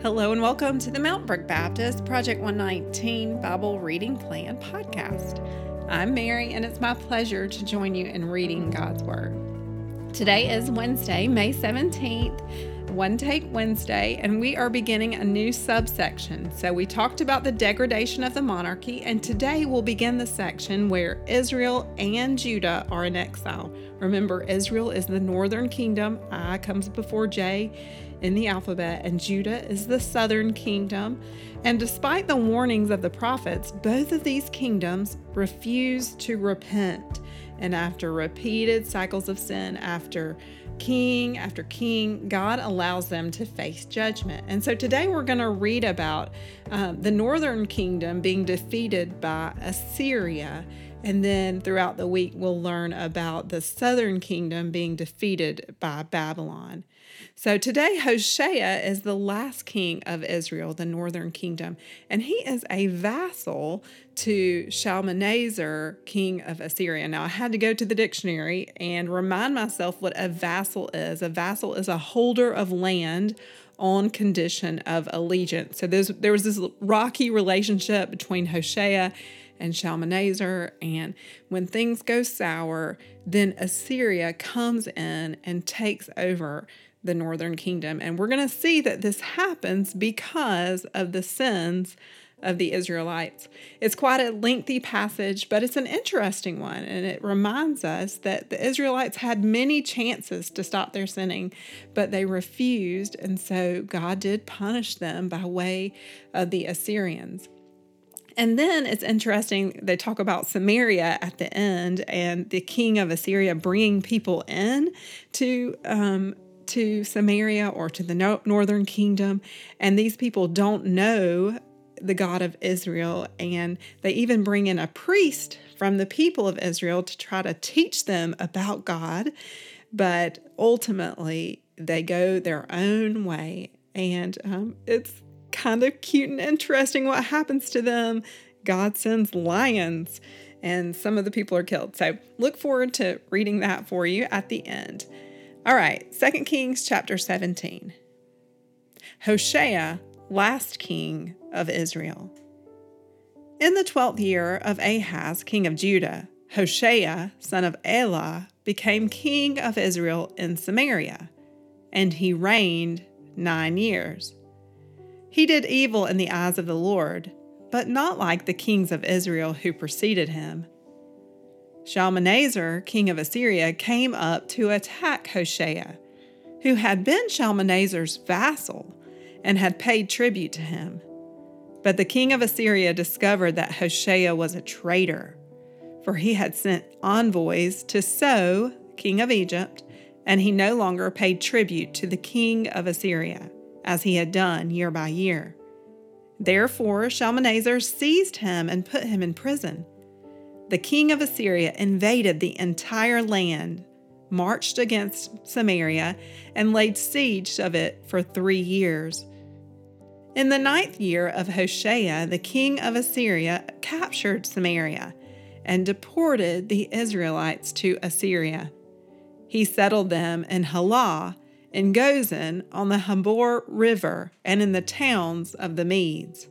Hello and welcome to the Mountain Brook Baptist Project 119 Bible Reading Plan podcast. I'm Mary, and it's my pleasure to join you in reading God's Word. Today is Wednesday, May 17th, One Take Wednesday, and we are beginning a new subsection. So we talked about the degradation of the monarchy, and today we'll begin the section where Israel and Judah are in exile. Remember, Israel is the northern kingdom. I comes before J in the alphabet, and Judah is the southern kingdom. And despite the warnings of the prophets, both of these kingdoms refuse to repent. And after repeated cycles of sin, after king, God allows them to face judgment. And so today we're going to read about the northern kingdom being defeated by Assyria. And then throughout the week, we'll learn about the southern kingdom being defeated by Babylon. So today, Hoshea is the last king of Israel, the northern kingdom, and he is a vassal to Shalmaneser, king of Assyria. Now, I had to go to the dictionary and remind myself what a vassal is. A vassal is a holder of land on condition of allegiance. So there was this rocky relationship between Hoshea and Shalmaneser, and when things go sour, then Assyria comes in and takes over the northern kingdom. And we're going to see that this happens because of the sins of the Israelites. It's quite a lengthy passage, but it's an interesting one, and it reminds us that the Israelites had many chances to stop their sinning, but they refused, and so God did punish them by way of the Assyrians. And then it's interesting, they talk about Samaria at the end and the king of Assyria bringing people in to Samaria or to the northern kingdom. And these people don't know the God of Israel. And they even bring in a priest from the people of Israel to try to teach them about God. But ultimately, they go their own way. And it's kind of cute and interesting what happens to them. God sends lions and some of the people are killed. So look forward to reading that for you at the end. All right, 2 Kings chapter 17. Hoshea, last king of Israel. In the 12th year of Ahaz, king of Judah, Hoshea, son of Elah, became king of Israel in Samaria, and he reigned 9 years. He did evil in the eyes of the Lord, but not like the kings of Israel who preceded him. Shalmaneser, king of Assyria, came up to attack Hoshea, who had been Shalmaneser's vassal and had paid tribute to him. But the king of Assyria discovered that Hoshea was a traitor, for he had sent envoys to So, king of Egypt, and he no longer paid tribute to the king of Assyria, as he had done year by year. Therefore Shalmaneser seized him and put him in prison. The king of Assyria invaded the entire land, marched against Samaria, and laid siege of it for 3 years. In the 9th year of Hoshea, the king of Assyria captured Samaria and deported the Israelites to Assyria. He settled them in Halah, in Gozan, on the Habor River, and in the towns of the Medes.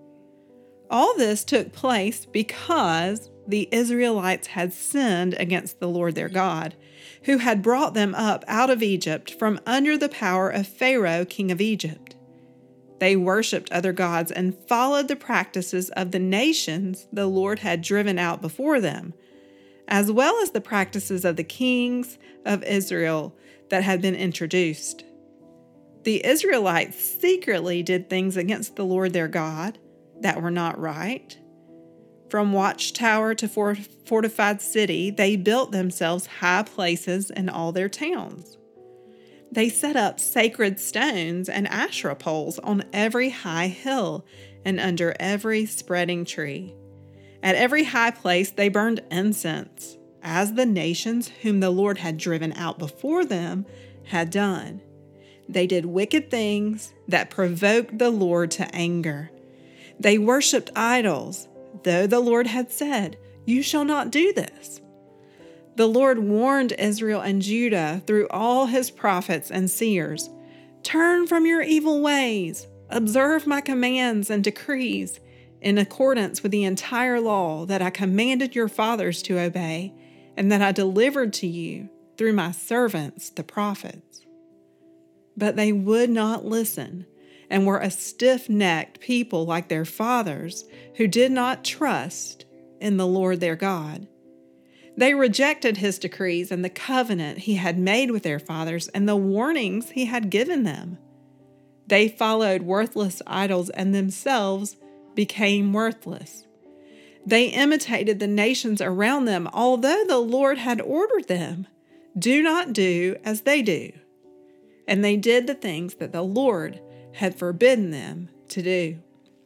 All this took place because the Israelites had sinned against the Lord their God, who had brought them up out of Egypt from under the power of Pharaoh, king of Egypt. They worshipped other gods and followed the practices of the nations the Lord had driven out before them, as well as the practices of the kings of Israel that had been introduced. The Israelites secretly did things against the Lord their God that were not right. From watchtower to fortified city, they built themselves high places in all their towns. They set up sacred stones and Asherah poles on every high hill and under every spreading tree. At every high place they burned incense, as the nations whom the Lord had driven out before them had done. They did wicked things that provoked the Lord to anger. They worshipped idols, though the Lord had said, "You shall not do this." The Lord warned Israel and Judah through all his prophets and seers, "Turn from your evil ways. observe my commands and decrees in accordance with the entire law that I commanded your fathers to obey and that I delivered to you through my servants, the prophets. But they would not listen and were a stiff-necked people like their fathers who did not trust in the Lord their God. They rejected his decrees and the covenant he had made with their fathers and the warnings he had given them. They followed worthless idols and themselves became worthless. They imitated the nations around them, although the Lord had ordered them, "Do not do as they do." And they did the things that the Lord had forbidden them to do.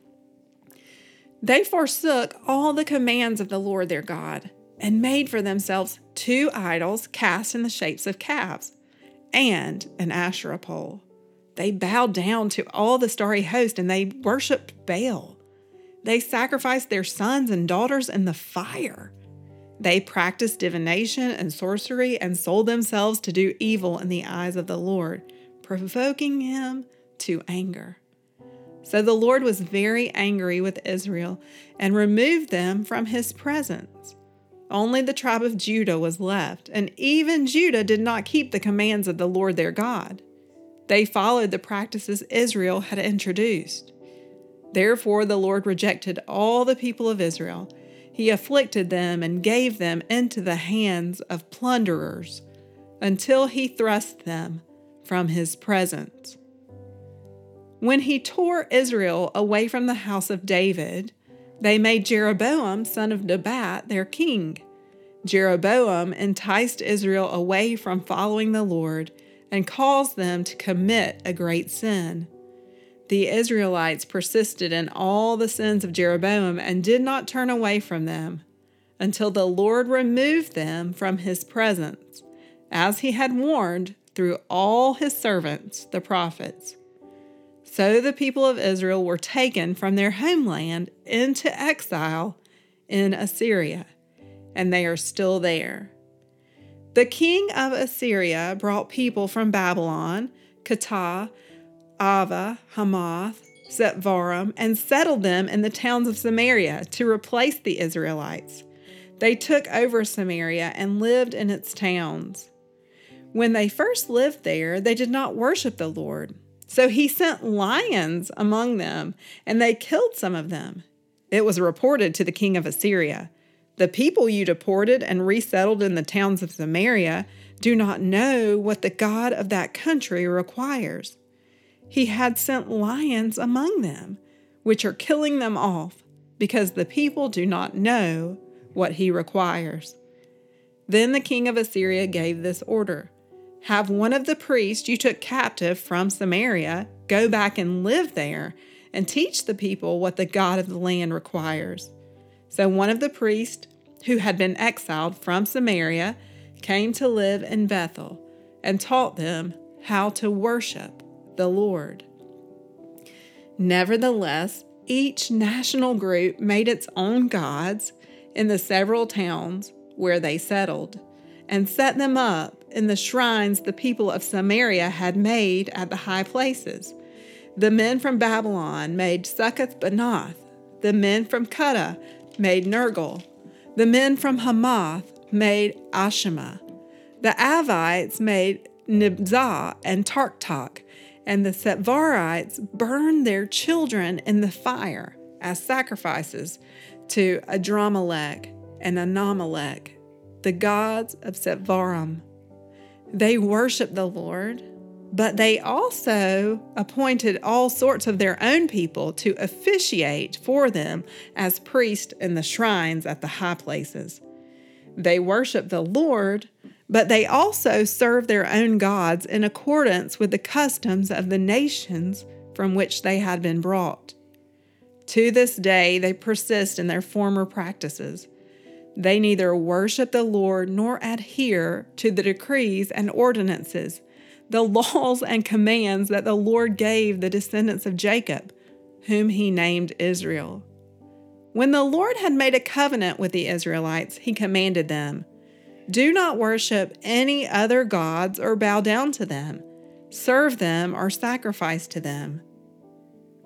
They forsook all the commands of the Lord their God and made for themselves 2 idols cast in the shapes of calves and an Asherah pole. They bowed down to all the starry host and they worshiped Baal. They sacrificed their sons and daughters in the fire. They practiced divination and sorcery and sold themselves to do evil in the eyes of the Lord, provoking him to anger. So the Lord was very angry with Israel and removed them from his presence. Only the tribe of Judah was left, and even Judah did not keep the commands of the Lord their God. They followed the practices Israel had introduced. Therefore the Lord rejected all the people of Israel. He afflicted them and gave them into the hands of plunderers until he thrust them from his presence. When he tore Israel away from the house of David, they made Jeroboam, son of Nebat, their king. Jeroboam enticed Israel away from following the Lord and caused them to commit a great sin. The Israelites persisted in all the sins of Jeroboam and did not turn away from them until the Lord removed them from his presence, as he had warned through all his servants, the prophets. So the people of Israel were taken from their homeland into exile in Assyria, and they are still there. The king of Assyria brought people from Babylon, Cutha, Ava, Hamath, Sepharvaim, and settled them in the towns of Samaria to replace the Israelites. They took over Samaria and lived in its towns. When they first lived there, they did not worship the Lord. So he sent lions among them, and they killed some of them. It was reported to the king of Assyria, "The people you deported and resettled in the towns of Samaria do not know what the God of that country requires. He had sent lions among them, which are killing them off, because the people do not know what he requires." Then the king of Assyria gave this order: "Have one of the priests you took captive from Samaria go back and live there and teach the people what the God of the land requires." So one of the priests who had been exiled from Samaria came to live in Bethel and taught them how to worship the Lord. Nevertheless, each national group made its own gods in the several towns where they settled, and set them up in the shrines the people of Samaria had made at the high places. The men from Babylon made Succoth-Benoth. The men from Cutha made Nergal. The men from Hamath made Ashima. The Avites made Nibzah and Tartak, and the Sepharvites burned their children in the fire as sacrifices to Adramelech and Anamelech, the gods of Sepharvaim. They worshiped the Lord, but they also appointed all sorts of their own people to officiate for them as priests in the shrines at the high places. They worshiped the Lord, but they also served their own gods in accordance with the customs of the nations from which they had been brought. To this day, they persist in their former practices. They neither worship the Lord nor adhere to the decrees and ordinances, the laws and commands that the Lord gave the descendants of Jacob, whom he named Israel. When the Lord had made a covenant with the Israelites, he commanded them, "Do not worship any other gods or bow down to them, serve them or sacrifice to them.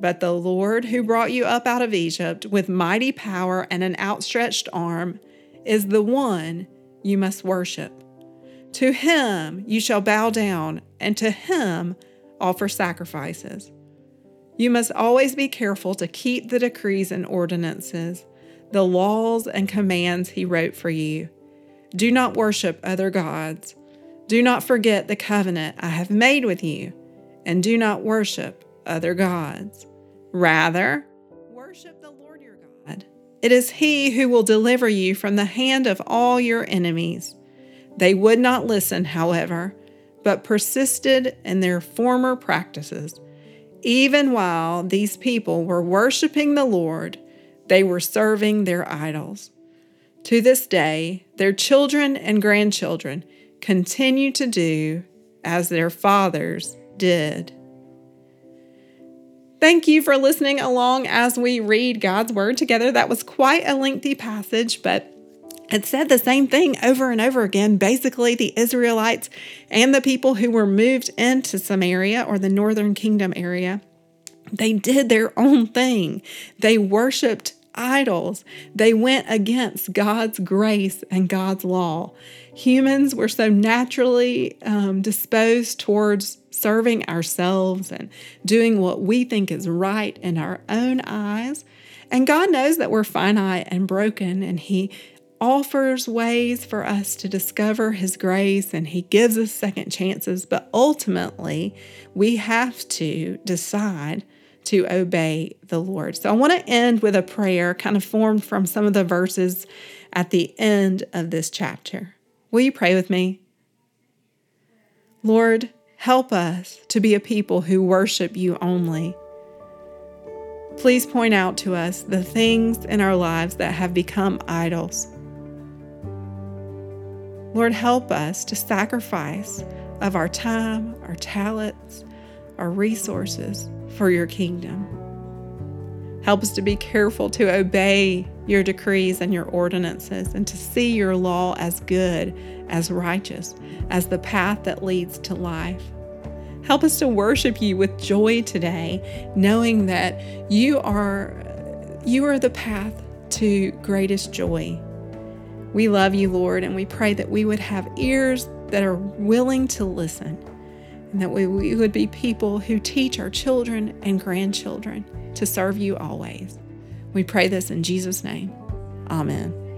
But the Lord who brought you up out of Egypt with mighty power and an outstretched arm is the one you must worship. To him you shall bow down, and to him offer sacrifices. You must always be careful to keep the decrees and ordinances, the laws and commands he wrote for you. Do not worship other gods. Do not forget the covenant I have made with you, and do not worship other gods. Rather, worship the Lord your God. It is he who will deliver you from the hand of all your enemies. They would not listen, however, but persisted in their former practices. Even while these people were worshiping the Lord, they were serving their idols. To this day, their children and grandchildren continue to do as their fathers did. Thank you for listening along as we read God's Word together. That was quite a lengthy passage, but it said the same thing over and over again. Basically, the Israelites and the people who were moved into Samaria or the northern kingdom area, they did their own thing. They worshiped idols. They went against God's grace and God's law. Humans were so naturally disposed towards serving ourselves and doing what we think is right in our own eyes. And God knows that we're finite and broken, and He offers ways for us to discover His grace, and He gives us second chances. But ultimately, we have to decide to obey the Lord. So I want to end with a prayer kind of formed from some of the verses at the end of this chapter. Will you pray with me? Lord, help us to be a people who worship you only. Please point out to us the things in our lives that have become idols. Lord, help us to sacrifice of our time, our talents, our resources for your kingdom. Help us to be careful to obey your decrees and your ordinances and to see your law as good, as righteous, as the path that leads to life. Help us to worship you with joy today, knowing that you are the path to greatest joy. We love you, Lord, and we pray that we would have ears that are willing to listen, and that we would be people who teach our children and grandchildren to serve you always. We pray this in Jesus' name. Amen.